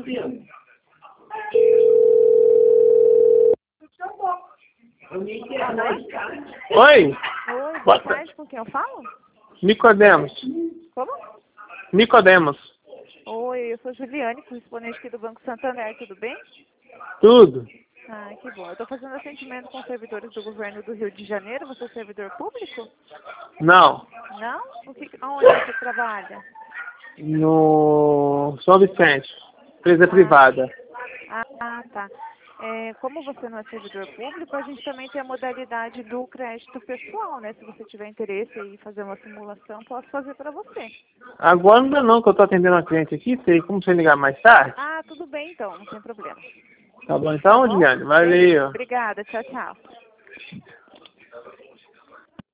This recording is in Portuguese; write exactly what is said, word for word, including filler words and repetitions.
Oi? Oi, boa tarde, com quem eu falo? Nicodemos. Como? Nicodemos. Oi, eu sou Juliane, correspondente aqui do Banco Santander, tudo bem? Tudo. Ah, que bom. Eu estou fazendo atendimento com servidores do governo do Rio de Janeiro. Você é servidor público? Não. Não? O que, onde você trabalha? No São Vicente. Empresa Ah, privada. ah tá. É, como você não é servidor público, a gente também tem a modalidade do crédito pessoal, né? Se você tiver interesse em fazer uma simulação, posso fazer para você. Agora não dá não, que eu tô atendendo uma cliente aqui. Sei como você ligar mais tarde. Ah, tudo bem então, não tem problema. Tá bom então, Tá bom? Juliane? Valeu. Obrigada, tchau, tchau.